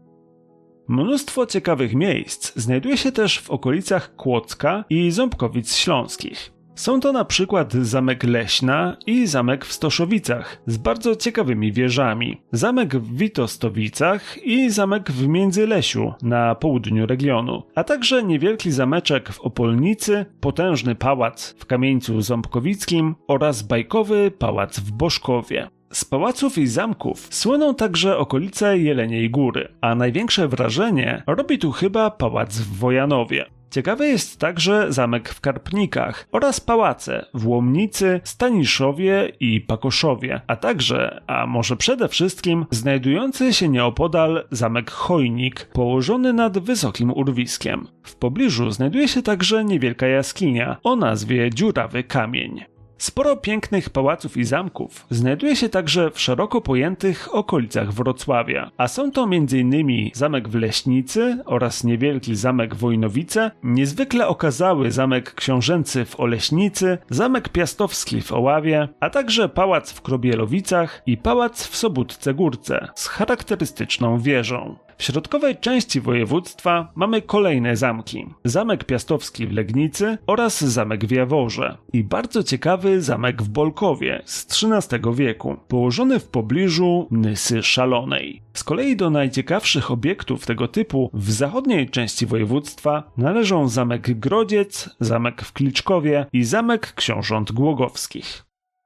Speaker 1: Mnóstwo ciekawych miejsc znajduje się też w okolicach Kłodzka i Ząbkowic Śląskich. Są to na przykład Zamek Leśna i Zamek w Stoszowicach z bardzo ciekawymi wieżami, Zamek w Witostowicach i Zamek w Międzylesiu na południu regionu, a także niewielki zameczek w Opolnicy, potężny pałac w Kamieńcu Ząbkowickim oraz bajkowy pałac w Boszkowie. Z pałaców i zamków słyną także okolice Jeleniej Góry, a największe wrażenie robi tu chyba pałac w Wojanowie. Ciekawy jest także zamek w Karpnikach oraz pałace w Łomnicy, Staniszowie i Pakoszowie, a także, a może przede wszystkim, znajdujący się nieopodal zamek Chojnik, położony nad wysokim urwiskiem. W pobliżu znajduje się także niewielka jaskinia o nazwie Dziurawy Kamień. Sporo pięknych pałaców i zamków znajduje się także w szeroko pojętych okolicach Wrocławia, a są to między innymi zamek w Leśnicy oraz niewielki zamek Wojnowice, niezwykle okazały zamek książęcy w Oleśnicy, zamek piastowski w Oławie, a także pałac w Krobielowicach i pałac w Sobótce Górce z charakterystyczną wieżą. W środkowej części województwa mamy kolejne zamki. Zamek Piastowski w Legnicy oraz zamek w Jaworze i bardzo ciekawy zamek w Bolkowie z trzynastego wieku, położony w pobliżu Nysy Szalonej. Z kolei do najciekawszych obiektów tego typu w zachodniej części województwa należą zamek Grodziec, zamek w Kliczkowie i zamek Książąt Głogowskich.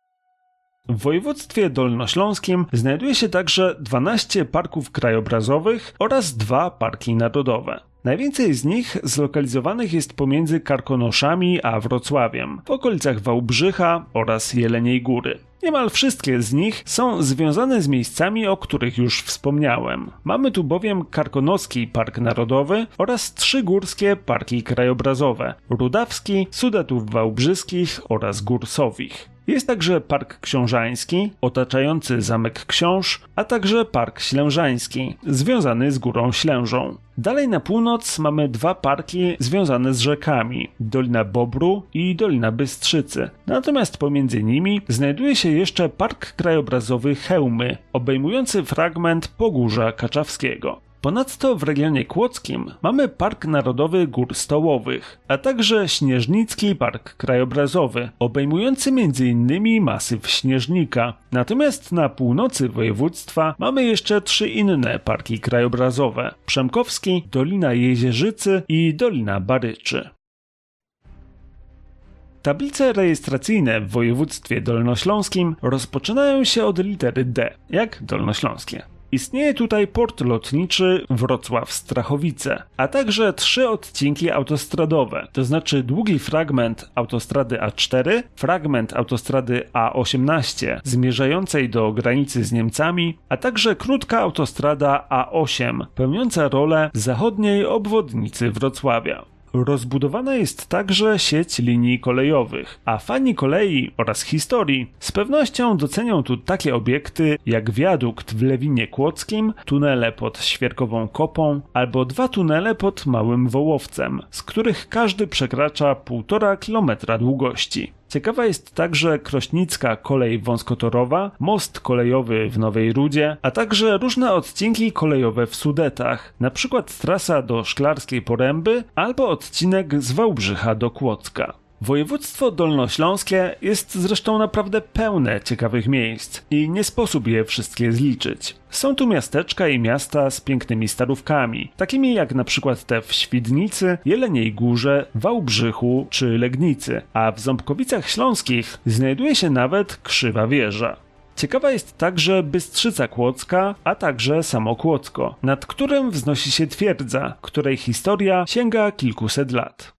Speaker 1: W województwie dolnośląskim znajduje się także dwanaście parków krajobrazowych oraz dwa parki narodowe. Najwięcej z nich zlokalizowanych jest pomiędzy Karkonoszami a Wrocławiem, w okolicach Wałbrzycha oraz Jeleniej Góry. Niemal wszystkie z nich są związane z miejscami, o których już wspomniałem. Mamy tu bowiem Karkonoski Park Narodowy oraz trzy górskie parki krajobrazowe: Rudawski, Sudetów Wałbrzyskich oraz Górsowich. Jest także Park Książański, otaczający Zamek Książ, a także Park Ślężański, związany z Górą Ślężą. Dalej na północ mamy dwa parki związane z rzekami, Dolina Bobru i Dolina Bystrzycy. Natomiast pomiędzy nimi znajduje się jeszcze Park Krajobrazowy Chełmy, obejmujący fragment Pogórza Kaczawskiego. Ponadto w regionie kłodzkim mamy Park Narodowy Gór Stołowych, a także Śnieżnicki Park Krajobrazowy, obejmujący między innymi masyw Śnieżnika. Natomiast na północy województwa mamy jeszcze trzy inne parki krajobrazowe: Przemkowski, Dolina Jezierzycy i Dolina Baryczy. Tablice rejestracyjne w województwie dolnośląskim rozpoczynają się od litery D, jak dolnośląskie. Istnieje tutaj port lotniczy Wrocław-Strachowice, a także trzy odcinki autostradowe, to znaczy długi fragment autostrady A cztery, fragment autostrady A osiemnaście zmierzającej do granicy z Niemcami, a także krótka autostrada A osiem, pełniąca rolę zachodniej obwodnicy Wrocławia. Rozbudowana jest także sieć linii kolejowych, a fani kolei oraz historii z pewnością docenią tu takie obiekty jak wiadukt w Lewinie Kłodzkim, tunele pod Świerkową Kopą albo dwa tunele pod Małym Wołowcem, z których każdy przekracza półtora kilometra długości. Ciekawa jest także Krośnicka Kolej Wąskotorowa, most kolejowy w Nowej Rudzie, a także różne odcinki kolejowe w Sudetach, np. trasa do Szklarskiej Poręby albo odcinek z Wałbrzycha do Kłodzka. Województwo dolnośląskie jest zresztą naprawdę pełne ciekawych miejsc i nie sposób je wszystkie zliczyć. Są tu miasteczka i miasta z pięknymi starówkami, takimi jak na przykład te w Świdnicy, Jeleniej Górze, Wałbrzychu czy Legnicy, a w Ząbkowicach Śląskich znajduje się nawet Krzywa Wieża. Ciekawa jest także Bystrzyca Kłodzka, a także samo Kłodzko, nad którym wznosi się twierdza, której historia sięga kilkuset lat.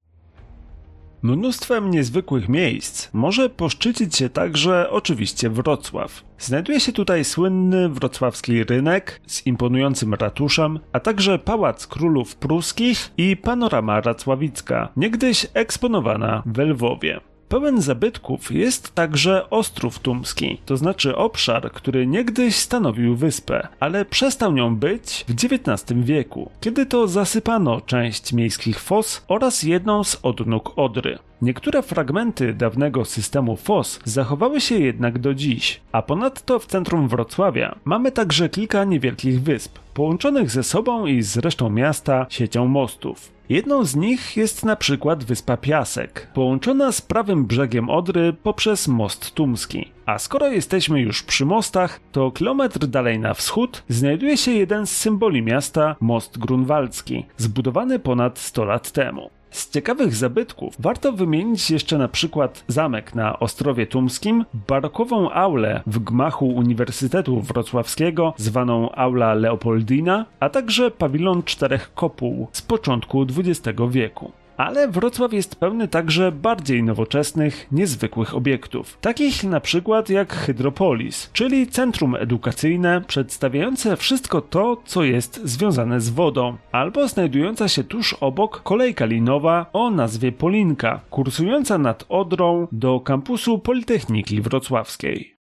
Speaker 1: Mnóstwem niezwykłych miejsc może poszczycić się także oczywiście Wrocław. Znajduje się tutaj słynny wrocławski rynek z imponującym ratuszem, a także Pałac Królów Pruskich i panorama racławicka, niegdyś eksponowana w Lwowie. Pełen zabytków jest także Ostrów Tumski, to znaczy obszar, który niegdyś stanowił wyspę, ale przestał nią być w dziewiętnastym wieku, kiedy to zasypano część miejskich fos oraz jedną z odnóg Odry. Niektóre fragmenty dawnego systemu fos zachowały się jednak do dziś, a ponadto w centrum Wrocławia mamy także kilka niewielkich wysp, połączonych ze sobą i z resztą miasta siecią mostów. Jedną z nich jest na przykład wyspa Piasek, połączona z prawym brzegiem Odry poprzez most Tumski. A skoro jesteśmy już przy mostach, to kilometr dalej na wschód znajduje się jeden z symboli miasta, most grunwaldzki, zbudowany ponad sto lat temu. Z ciekawych zabytków warto wymienić jeszcze na przykład zamek na Ostrowie Tumskim, barokową aulę w gmachu Uniwersytetu Wrocławskiego zwaną Aula Leopoldina, a także pawilon czterech kopuł z początku dwudziestego wieku. Ale Wrocław jest pełny także bardziej nowoczesnych, niezwykłych obiektów, takich na przykład jak Hydropolis, czyli centrum edukacyjne przedstawiające wszystko to, co jest związane z wodą, albo znajdująca się tuż obok kolejka linowa o nazwie Polinka, kursująca nad Odrą do kampusu Politechniki Wrocławskiej.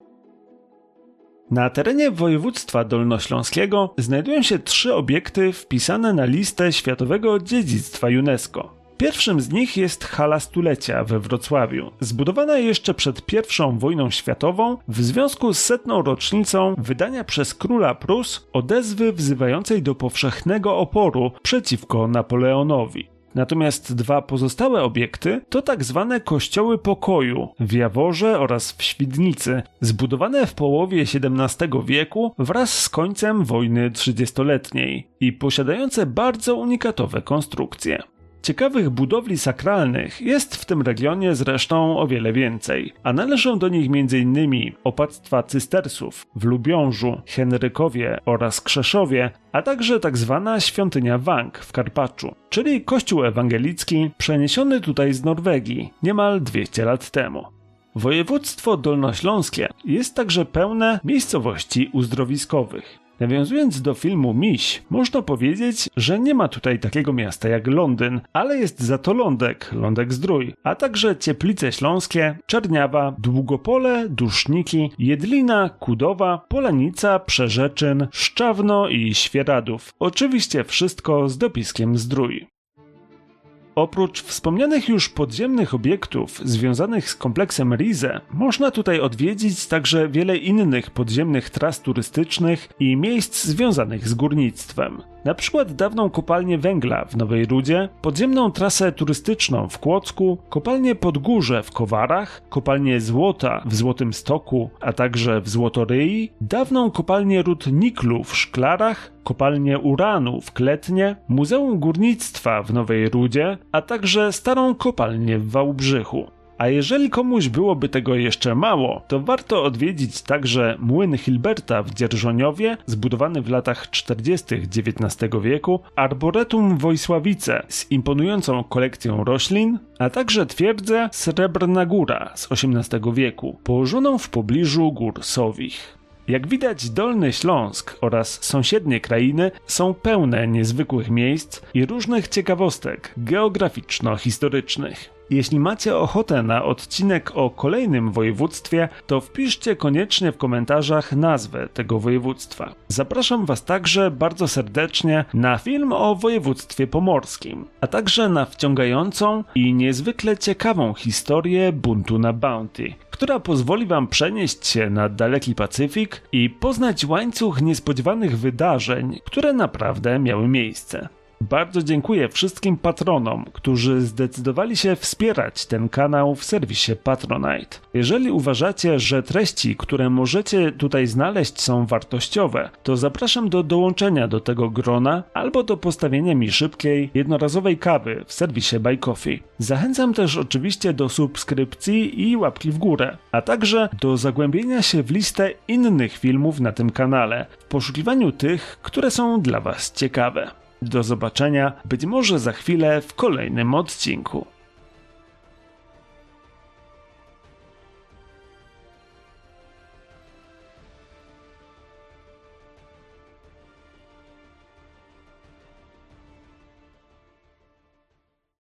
Speaker 1: Na terenie województwa dolnośląskiego znajdują się trzy obiekty wpisane na listę Światowego Dziedzictwa UNESCO. Pierwszym z nich jest Hala Stulecia we Wrocławiu, zbudowana jeszcze przed pierwszą wojną światową w związku z setną rocznicą wydania przez króla Prus odezwy wzywającej do powszechnego oporu przeciwko Napoleonowi. Natomiast dwa pozostałe obiekty to tak zwane kościoły pokoju w Jaworze oraz w Świdnicy, zbudowane w połowie siedemnastego wieku wraz z końcem wojny trzydziestoletniej i posiadające bardzo unikatowe konstrukcje. Ciekawych budowli sakralnych jest w tym regionie zresztą o wiele więcej, a należą do nich m.in. opactwa cystersów w Lubiążu, Henrykowie oraz Krzeszowie, a także tzw. świątynia Wang w Karpaczu, czyli kościół ewangelicki przeniesiony tutaj z Norwegii niemal dwieście lat temu. Województwo dolnośląskie jest także pełne miejscowości uzdrowiskowych. Nawiązując do filmu Miś, można powiedzieć, że nie ma tutaj takiego miasta jak Londyn, ale jest za to Lądek, Lądek-Zdrój, a także Cieplice Śląskie, Czerniawa, Długopole, Duszniki, Jedlina, Kudowa, Polanica, Przerzeczyn, Szczawno i Świeradów. Oczywiście wszystko z dopiskiem Zdrój. Oprócz wspomnianych już podziemnych obiektów związanych z kompleksem Rize, można tutaj odwiedzić także wiele innych podziemnych tras turystycznych i miejsc związanych z górnictwem. Na przykład dawną kopalnię węgla w Nowej Rudzie, podziemną trasę turystyczną w Kłodzku, kopalnię Podgórze w Kowarach, kopalnię złota w Złotym Stoku, a także w Złotoryi, dawną kopalnię ród niklu w Szklarach, kopalnię uranu w Kletnie, Muzeum Górnictwa w Nowej Rudzie, a także starą kopalnię w Wałbrzychu. A jeżeli komuś byłoby tego jeszcze mało, to warto odwiedzić także młyn Hilberta w Dzierżoniowie, zbudowany w latach czterdziestych dziewiętnastego wieku, Arboretum Wojsławice z imponującą kolekcją roślin, a także twierdzę Srebrna Góra z osiemnastego wieku, położoną w pobliżu Gór Sowich. Jak widać, Dolny Śląsk oraz sąsiednie krainy są pełne niezwykłych miejsc i różnych ciekawostek geograficzno-historycznych. Jeśli macie ochotę na odcinek o kolejnym województwie, to wpiszcie koniecznie w komentarzach nazwę tego województwa. Zapraszam Was także bardzo serdecznie na film o województwie pomorskim, a także na wciągającą i niezwykle ciekawą historię buntu na Bounty, która pozwoli Wam przenieść się na daleki Pacyfik i poznać łańcuch niespodziewanych wydarzeń, które naprawdę miały miejsce. Bardzo dziękuję wszystkim patronom, którzy zdecydowali się wspierać ten kanał w serwisie Patronite. Jeżeli uważacie, że treści, które możecie tutaj znaleźć, są wartościowe, to zapraszam do dołączenia do tego grona albo do postawienia mi szybkiej, jednorazowej kawy w serwisie Buy Coffee. Zachęcam też oczywiście do subskrypcji i łapki w górę, a także do zagłębienia się w listę innych filmów na tym kanale, w poszukiwaniu tych, które są dla Was ciekawe. Do zobaczenia, być może za chwilę w kolejnym odcinku.